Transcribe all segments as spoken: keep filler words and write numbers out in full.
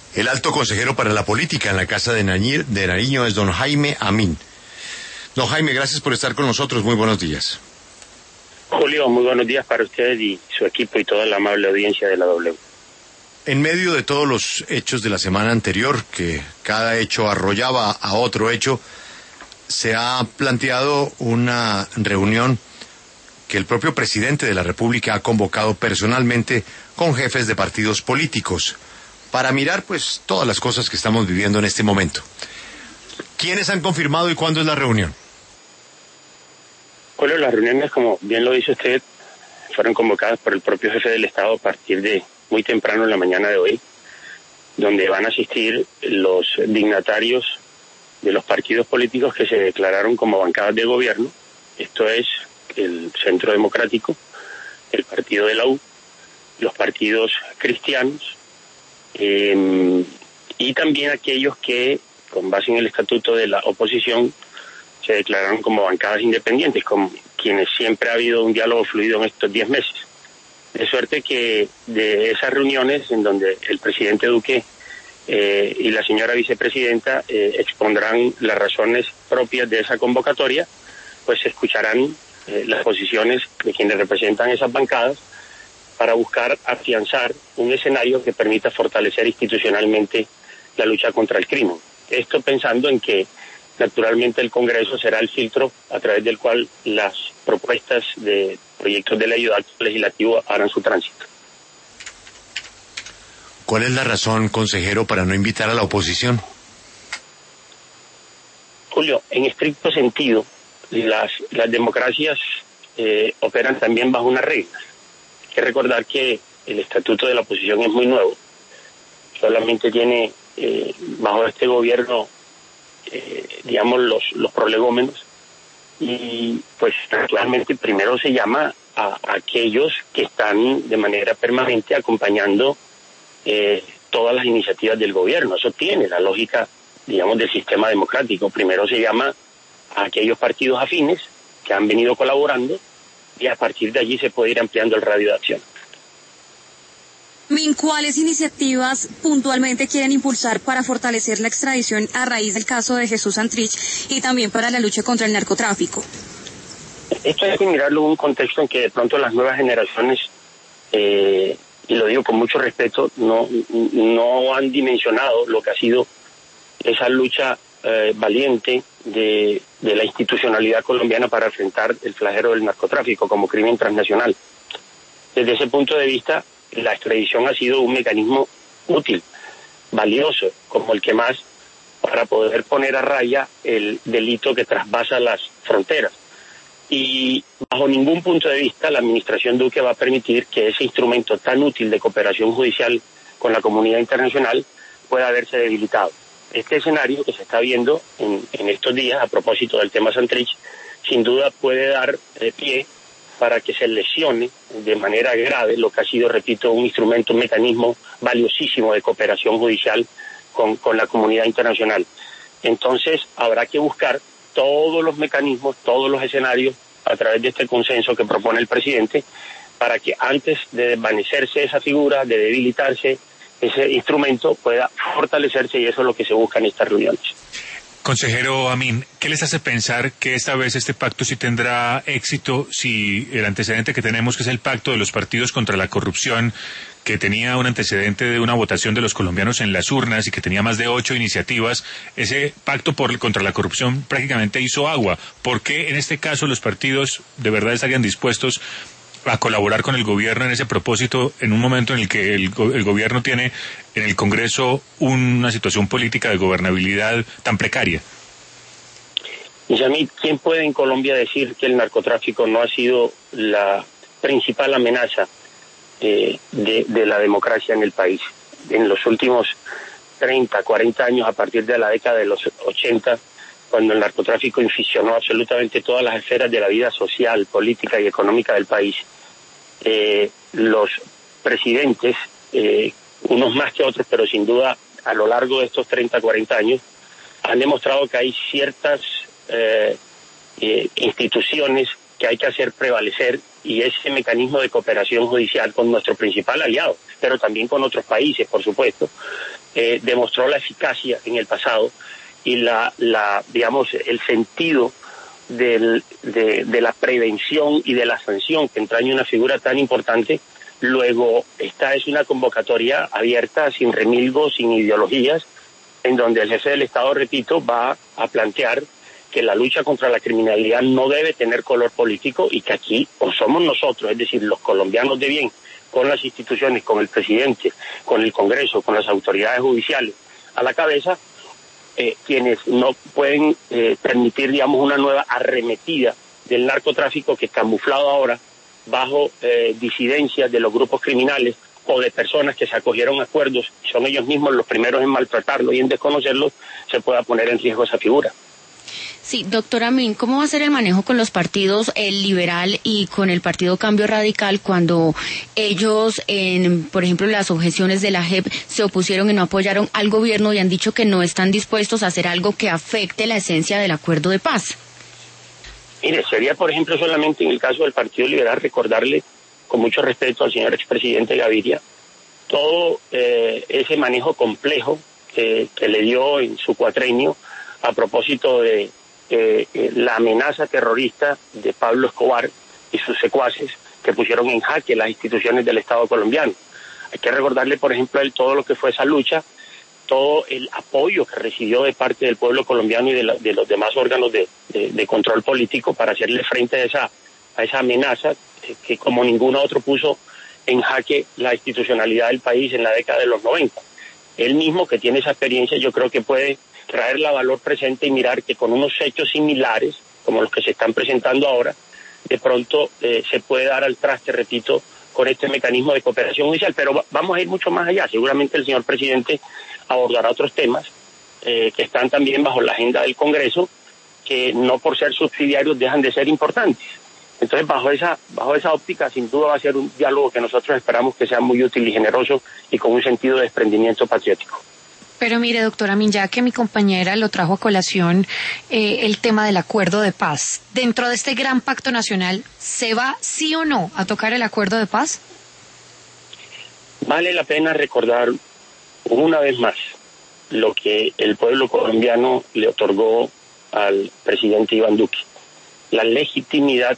El alto consejero para la política en la Casa de, Nañir, de Nariño es don Jaime Amin. Don Jaime, gracias por estar con nosotros. Muy buenos días. Julio, muy buenos días para usted y su equipo y toda la amable audiencia de la W. En medio de todos los hechos de la semana anterior, que cada hecho arrollaba a otro hecho, se ha planteado una reunión que el propio presidente de la República ha convocado personalmente con jefes de partidos políticos para mirar pues todas las cosas que estamos viviendo en este momento. ¿Quiénes han confirmado y cuándo es la reunión? Bueno, las reuniones, como bien lo dice usted, fueron convocadas por el propio jefe del Estado a partir de muy temprano en la mañana de hoy, donde van a asistir los dignatarios de los partidos políticos que se declararon como bancadas de gobierno. Esto es el Centro Democrático, el Partido de la U, los partidos cristianos, eh, y también aquellos que, con base en el estatuto de la oposición, se declararon como bancadas independientes, con quienes siempre ha habido un diálogo fluido en estos diez meses. De suerte que de esas reuniones en donde el presidente Duque eh, y la señora vicepresidenta eh, expondrán las razones propias de esa convocatoria, pues se escucharán eh, las posiciones de quienes representan esas bancadas para buscar afianzar un escenario que permita fortalecer institucionalmente la lucha contra el crimen. Esto pensando en que naturalmente el Congreso será el filtro a través del cual las propuestas de proyectos de ley o de acto legislativo harán su tránsito. ¿Cuál es la razón, consejero, para no invitar a la oposición? Julio, en estricto sentido, las, las democracias eh, operan también bajo unas reglas. Hay que recordar que el estatuto de la oposición es muy nuevo. Solamente tiene eh, bajo este gobierno, eh, digamos, los, los prolegómenos. Y pues actualmente primero se llama a, a aquellos que están de manera permanente acompañando eh, todas las iniciativas del gobierno. Eso tiene la lógica, digamos, del sistema democrático. Primero se llama a aquellos partidos afines que han venido colaborando y a partir de allí se puede ir ampliando el radio de acción. ¿Cuáles iniciativas puntualmente quieren impulsar para fortalecer la extradición a raíz del caso de Jesús Santrich y también para la lucha contra el narcotráfico? Esto hay que mirarlo en un contexto en que de pronto las nuevas generaciones, eh, y lo digo con mucho respeto, no, no han dimensionado lo que ha sido esa lucha eh, valiente de, de la institucionalidad colombiana para enfrentar el flagelo del narcotráfico como crimen transnacional. Desde ese punto de vista, la extradición ha sido un mecanismo útil, valioso, como el que más, para poder poner a raya el delito que trasvasa las fronteras. Y bajo ningún punto de vista la administración Duque va a permitir que ese instrumento tan útil de cooperación judicial con la comunidad internacional pueda verse debilitado. Este escenario que se está viendo en, en estos días, a propósito del tema Santrich, sin duda puede dar eh, pie para que se lesione de manera grave lo que ha sido, repito, un instrumento, un mecanismo valiosísimo de cooperación judicial con, con la comunidad internacional. Entonces habrá que buscar todos los mecanismos, todos los escenarios a través de este consenso que propone el presidente para que antes de desvanecerse esa figura, de debilitarse ese instrumento, pueda fortalecerse, y eso es lo que se busca en estas reuniones. Consejero Amin, ¿qué les hace pensar que esta vez este pacto sí tendrá éxito si el antecedente que tenemos, que es el pacto de los partidos contra la corrupción, que tenía un antecedente de una votación de los colombianos en las urnas y que tenía más de ocho iniciativas, ese pacto por contra la corrupción prácticamente hizo agua? ¿Por qué en este caso los partidos de verdad estarían dispuestos a colaborar con el gobierno en ese propósito en un momento en el que el, el gobierno tiene en el Congreso una situación política de gobernabilidad tan precaria? Y a mí, ¿quién puede en Colombia decir que el narcotráfico no ha sido la principal amenaza eh, de, de la democracia en el país? En los últimos treinta, cuarenta años, a partir de la década de los ochenta, cuando el narcotráfico inficionó absolutamente todas las esferas de la vida social, política y económica del país, eh, los presidentes, eh, unos más que otros, pero sin duda a lo largo de estos treinta, cuarenta años, han demostrado que hay ciertas eh, eh, instituciones que hay que hacer prevalecer, y ese mecanismo de cooperación judicial con nuestro principal aliado, pero también con otros países, por supuesto, eh, demostró la eficacia en el pasado y la, la digamos, el sentido del, de, de la prevención y de la sanción que entraña una figura tan importante. Luego, esta es una convocatoria abierta, sin remilgos, sin ideologías, en donde el jefe del Estado, repito, va a plantear que la lucha contra la criminalidad no debe tener color político y que aquí o somos nosotros, es decir, los colombianos de bien, con las instituciones, con el presidente, con el Congreso, con las autoridades judiciales a la cabeza, eh, quienes no pueden eh, permitir, digamos, una nueva arremetida del narcotráfico que, camuflado ahora bajo eh, disidencias de los grupos criminales o de personas que se acogieron a acuerdos, son ellos mismos los primeros en maltratarlo y en desconocerlo, se pueda poner en riesgo esa figura. Sí, doctor Amin, ¿cómo va a ser el manejo con los partidos, el liberal y con el Partido Cambio Radical, cuando ellos, en, por ejemplo, las objeciones de la J E P, se opusieron y no apoyaron al gobierno y han dicho que no están dispuestos a hacer algo que afecte la esencia del acuerdo de paz? Mire, sería, por ejemplo, solamente en el caso del Partido Liberal recordarle, con mucho respeto al señor expresidente Gaviria, todo eh, ese manejo complejo que, que le dio en su cuatrenio a propósito de eh, eh, la amenaza terrorista de Pablo Escobar y sus secuaces que pusieron en jaque las instituciones del Estado colombiano. Hay que recordarle, por ejemplo, el, todo lo que fue esa lucha, todo el apoyo que recibió de parte del pueblo colombiano y de, la, de los demás órganos de, de, de control político para hacerle frente a esa, a esa amenaza eh, que como ningún otro puso en jaque la institucionalidad del país en la década de los noventa. Él mismo, que tiene esa experiencia, yo creo que puede traerla a valor presente y mirar que con unos hechos similares, como los que se están presentando ahora, de pronto eh, se puede dar al traste, repito, con este mecanismo de cooperación judicial. Pero va, vamos a ir mucho más allá. Seguramente el señor presidente abordará otros temas eh, que están también bajo la agenda del Congreso, que no por ser subsidiarios dejan de ser importantes. Entonces, bajo esa, bajo esa óptica, sin duda va a ser un diálogo que nosotros esperamos que sea muy útil y generoso y con un sentido de desprendimiento patriótico. Pero mire, doctora Amin, ya que mi compañera lo trajo a colación, eh, el tema del acuerdo de paz. Dentro de este gran pacto nacional, ¿se va sí o no a tocar el acuerdo de paz? Vale la pena recordar una vez más lo que el pueblo colombiano le otorgó al presidente Iván Duque. La legitimidad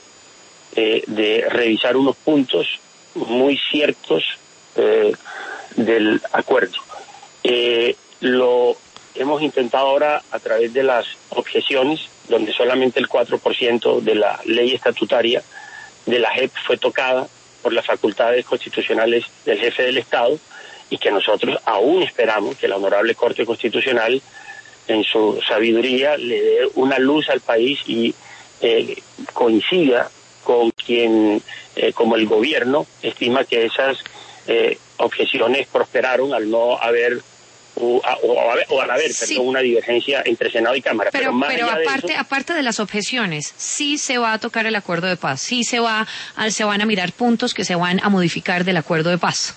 eh, de revisar unos puntos muy ciertos eh, del acuerdo. Eh, lo hemos intentado ahora a través de las objeciones, donde solamente el cuatro por ciento de la ley estatutaria de la J E P fue tocada por las facultades constitucionales del jefe del Estado, y que nosotros aún esperamos que la Honorable Corte Constitucional, en su sabiduría, le dé una luz al país y eh, coincida con quien, eh, como el gobierno, estima que esas eh, objeciones prosperaron al no haber o, a, o, a, o al haber sí. perdón, una divergencia entre Senado y Cámara. Pero, pero, más pero allá aparte, de eso, aparte de las objeciones, sí se va a tocar el acuerdo de paz, sí se va, a, se van a mirar puntos que se van a modificar del acuerdo de paz.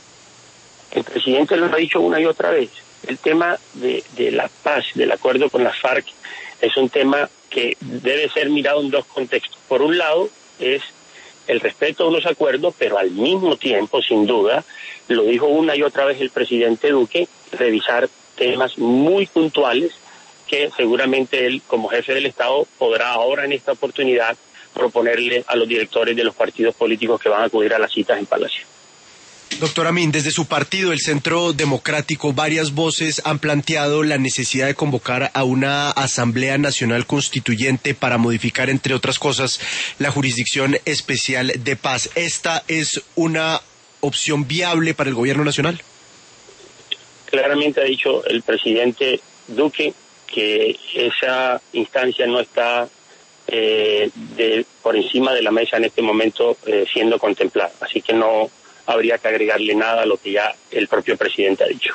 El presidente lo ha dicho una y otra vez. El tema de, de la paz, del acuerdo con las FARC, es un tema que debe ser mirado en dos contextos. Por un lado, es el respeto a los acuerdos, pero al mismo tiempo, sin duda, lo dijo una y otra vez el presidente Duque, revisar temas muy puntuales que seguramente él, como jefe del Estado, podrá ahora en esta oportunidad proponerle a los directores de los partidos políticos que van a acudir a las citas en Palacio. Doctor Amin, desde su partido, el Centro Democrático, varias voces han planteado la necesidad de convocar a una Asamblea Nacional Constituyente para modificar, entre otras cosas, la Jurisdicción Especial de Paz. ¿Esta es una opción viable para el gobierno nacional? Claramente ha dicho el presidente Duque que esa instancia no está eh, de, por encima de la mesa en este momento eh, siendo contemplada. Así que no habría que agregarle nada a lo que ya el propio presidente ha dicho.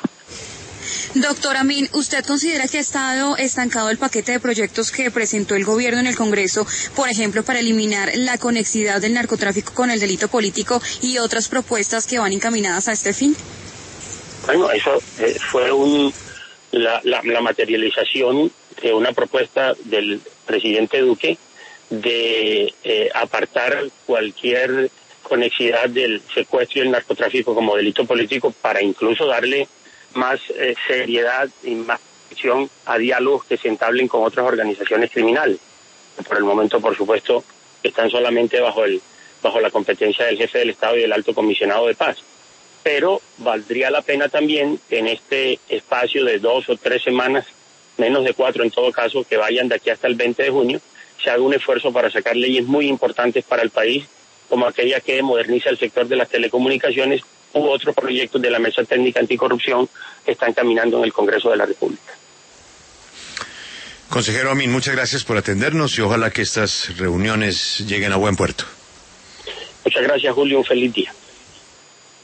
Doctor Amin, ¿usted considera que ha estado estancado el paquete de proyectos que presentó el gobierno en el Congreso, por ejemplo, para eliminar la conexidad del narcotráfico con el delito político y otras propuestas que van encaminadas a este fin? Bueno, eso eh, fue un, la, la, la materialización de una propuesta del presidente Duque de eh, apartar cualquier conexidad del secuestro y el narcotráfico como delito político para incluso darle más eh, seriedad y más acción a diálogos que se entablen con otras organizaciones criminales. Por el momento, por supuesto, están solamente bajo el bajo la competencia del jefe del Estado y del Alto Comisionado de Paz. Pero valdría la pena también que en este espacio de dos o tres semanas, menos de cuatro en todo caso, que vayan de aquí hasta el veinte de junio, se haga un esfuerzo para sacar leyes muy importantes para el país, como aquella que moderniza el sector de las telecomunicaciones u otros proyectos de la Mesa Técnica Anticorrupción que están caminando en el Congreso de la República. Consejero Amin, muchas gracias por atendernos y ojalá que estas reuniones lleguen a buen puerto. Muchas gracias, Julio. Un feliz día.